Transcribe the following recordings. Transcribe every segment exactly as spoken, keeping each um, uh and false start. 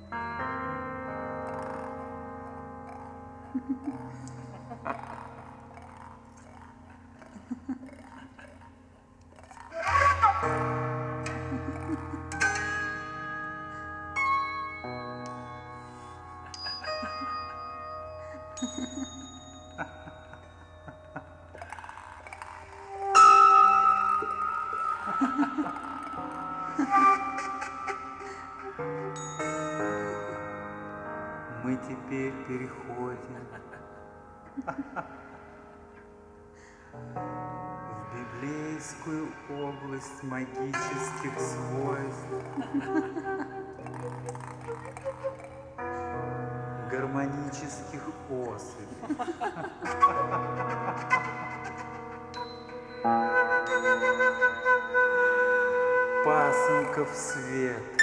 Мы теперь переходим в библейскую область магических свойств, гармонических особей. Пасынков света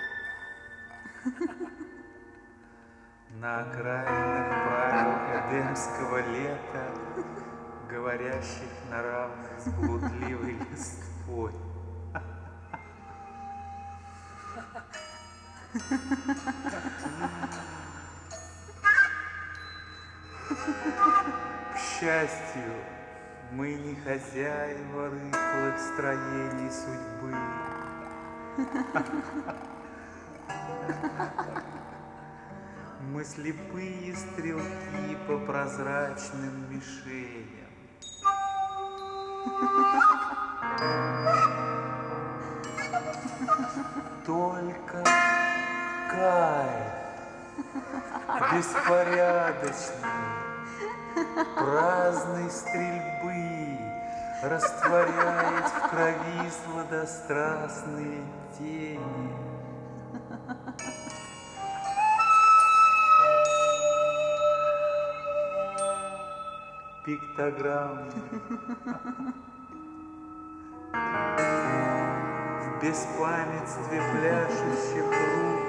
на окраинах правил эдемского лета, говорящих на равных с блудливой листвой. К счастью, мы не хозяева рыхлых строений судьбы. Мы слепые стрелки по прозрачным мишеням. Только кайф беспорядочной, праздной стрельбы растворяет в крови сладострастные тени. Пиктограммы в беспамятстве пляшущих рук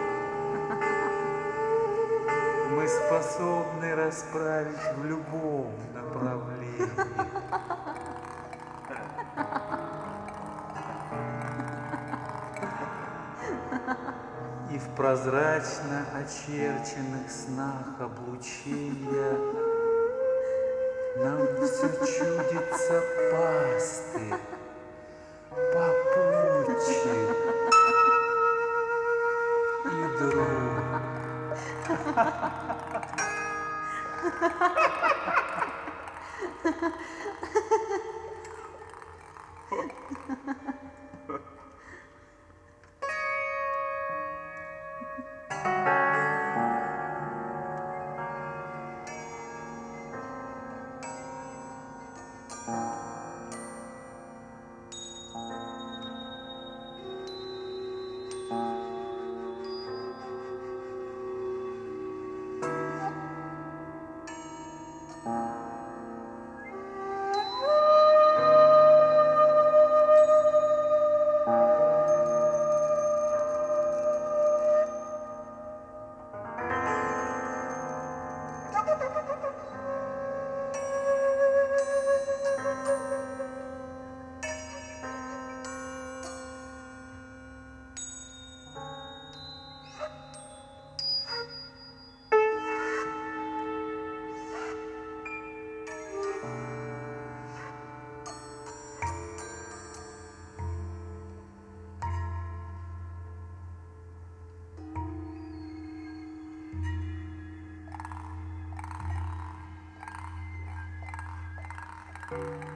мы способны расправить в любом направлении. И в прозрачно очерченных снах облучения нам все чудится пастырь, попутчик и друг. Thank you.